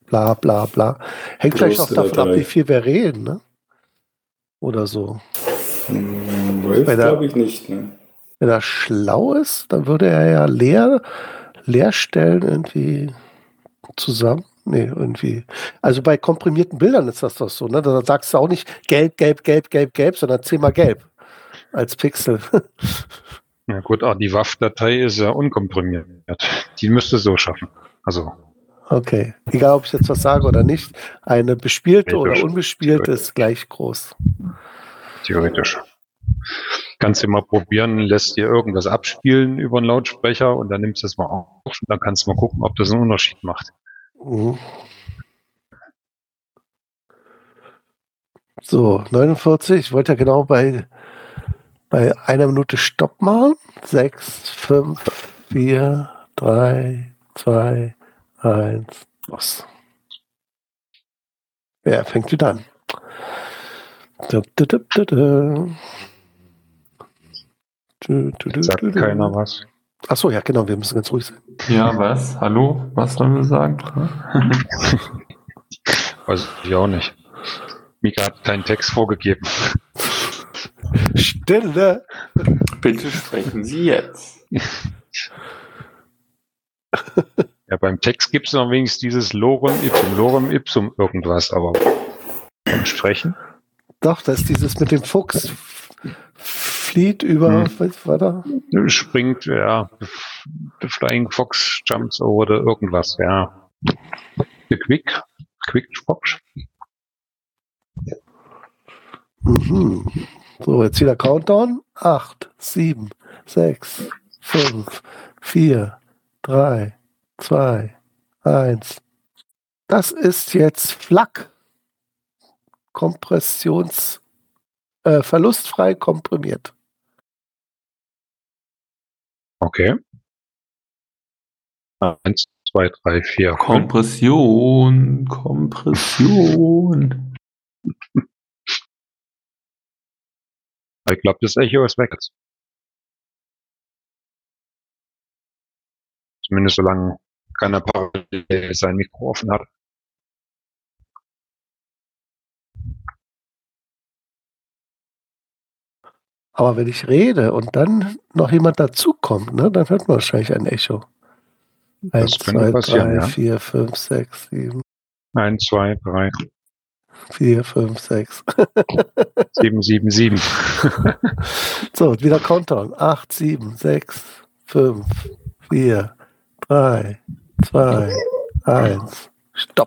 bla bla bla. Hängt vielleicht auch davon ab, Datei. wie viel wir reden, ne? Oder so. Wave glaube ich nicht, ne? Wenn er schlau ist, dann würde er ja Leerstellen irgendwie zusammen. Nee, irgendwie. Also bei komprimierten Bildern ist das doch so, ne? Da sagst du auch nicht gelb, gelb, gelb, gelb, gelb, sondern 10-mal gelb als Pixel. Ja gut, aber die WAV-Datei ist ja unkomprimiert. Die müsste so schaffen. Also Okay. Egal, ob ich jetzt was sage oder nicht. Eine bespielte oder theoretisch. unbespielte ist gleich groß. Theoretisch. Kannst du mal probieren, lässt dir irgendwas abspielen über einen Lautsprecher und dann nimmst du es mal auf und dann kannst du mal gucken, ob das einen Unterschied macht. Mhm. So, 49. Ich wollte ja genau bei einer Minute Stopp machen. 6, 5, 4, 3, 2, 1, los. Wer fängt wieder an? Sagt keiner was. Achso, ja, genau, wir müssen ganz ruhig sein. Ja, was? Hallo? Was sollen wir sagen? Weiß ich auch nicht. Mika hat keinen Text vorgegeben. Stille! Bitte sprechen Sie jetzt. Ja, beim Text gibt es noch wenigstens dieses Lorem ipsum irgendwas, aber beim Sprechen? Doch, das ist dieses mit dem Fuchs. Flieht über, was war da? Springt, ja. The Flying Fox jumps over irgendwas, ja. The Quick Fox. Mhm. So, jetzt wieder Countdown. 8, 7, 6, 5, 4, 3, 2, 1. Das ist jetzt FLAC. Verlustfrei komprimiert. Okay. 1, 2, 3, 4. Kompression. Ich glaube, das Echo ist weg. Zumindest solange keiner parallel sein Mikro offen hat. Aber wenn ich rede und dann noch jemand dazukommt, ne, dann hört man wahrscheinlich ein Echo. 1, 2, 3, 4, 5, 6, 7. 1, 2, 3. 4, 5, 6. 7, 7, 7. So, wieder Countdown. 8, 7, 6, 5, 4, 3, 2, 1. Stopp.